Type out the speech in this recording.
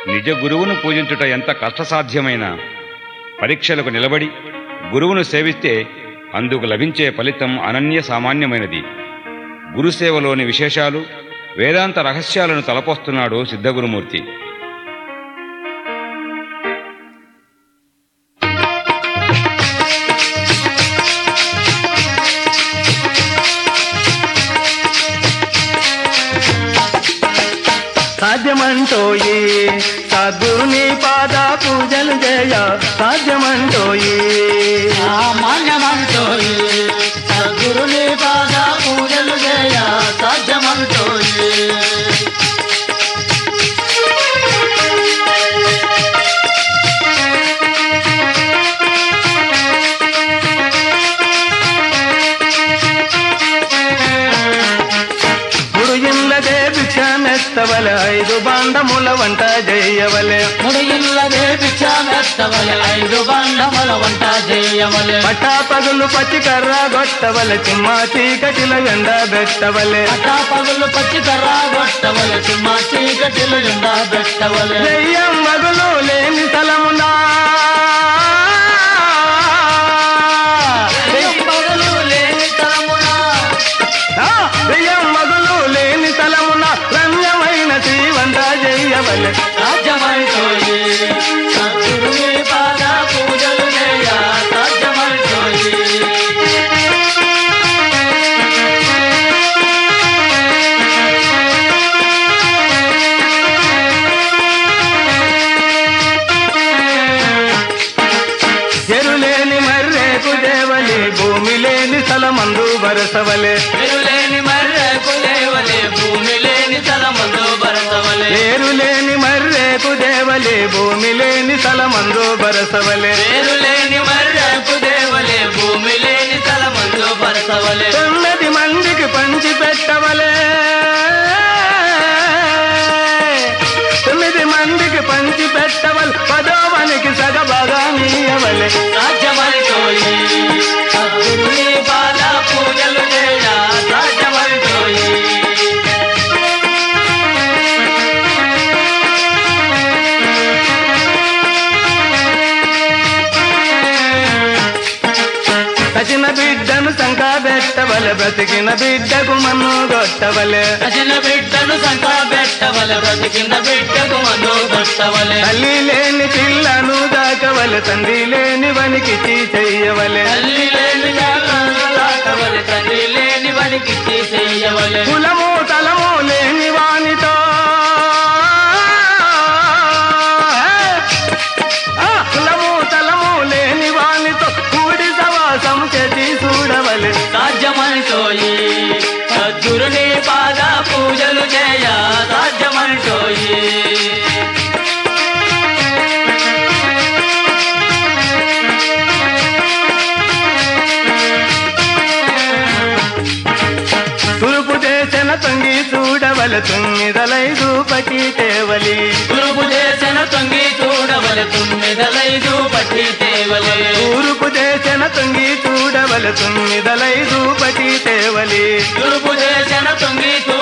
నిజ గురువును పూజించుట ఎంత కష్టసాధ్యమైన పరీక్షలకు నిలబడి గురువును సేవిస్తే అందుకు లభించే ఫలితం అనన్య సామాన్యమైనది. గురుసేవలోని విశేషాలు, వేదాంత రహస్యాలను తలపోస్తున్నాడు సిద్ధగురుమూర్తి. సాధ్యమంటోయి సద్గురుని పాద పూజలు చేయ సాధ్యమంటోయి సామాన్యమంటోయి సద్గురుని పాద పూజలు చేయ సాధ్యమంటోయి మెత్తవలె 5 బాండముల వంట చేయవలె ముడి ఇల్లదే భిక్షమెత్తవలె 5 బాండముల వంట చేయవలె పట్టా పగులు పచ్చి కర్ర గొట్టవలె చిమ్మా చీకటిల ఎండ పెట్టవలె పట్టా పగులు పచ్చి కర్ర గొట్టవలె చిమ్మా చీకటిల ఎండ పెట్టవలె దెయ్యం మగులు లేని స్థలమునా సాధ్యమంటోయి సద్గురుని పాద పూజలు చేయ సాధ్యమంటోయి ఎరులేని మర్రేకు దేవలి భూమి లేని స్థలమందు వరసవలే ఎరులేని మర్రేకు దేవలే భూమి లేని స్థలమందు వరసవలే ఏరులేని మర్రేకు దేవలే భూమి లేని స్థలమందు బరసవలే ఏరులేని మర్రేకు దేవలే భూమి లేని స్థలమందు బరసవలే 9 మందికి పంచి పెట్టవలే 9 మందికి పంచి పెట్టవలే 10వనికి సగభాగా నీయవలే సాధ్యమంటోయి సద్గురుని పాద పూజలు చేయ సాధ్యమంటోయి కచిన బిడ్డను సంకాబెట్టవలె బ్రతికిన బిడ్డకు మన్ను కొట్టవలె కచిన బిడ్డను సంకాబెట్టవలె బ్రతికిన బిడ్డకు మన్ను కొట్టవలె తల్లి లేని పిల్లను దాకవలె తండ్రి లేని వనికి చెయ్యవలె తల్లి లేని దాకవలె తండ్రి లేని వనికి చెయ్యవలె కులము తలము లేని వానితో కులము తలము లేని వానితో కూడి సవాసం చేసి చూడవలె సాధ్యమంటోయి సద్గురుని పాద పూజలు చేయ సాధ్యమంటోయి తూర్పు దేశన తొంగి చూడవలె 9 పటి తేవలి తూర్పు దేశన తొంగి చూడవలె 9 పట్టి తేవలే తూర్పు దేశన తొంగి చూడవలె 9 పటి తేవలి తూర్పు దేశన తొంగి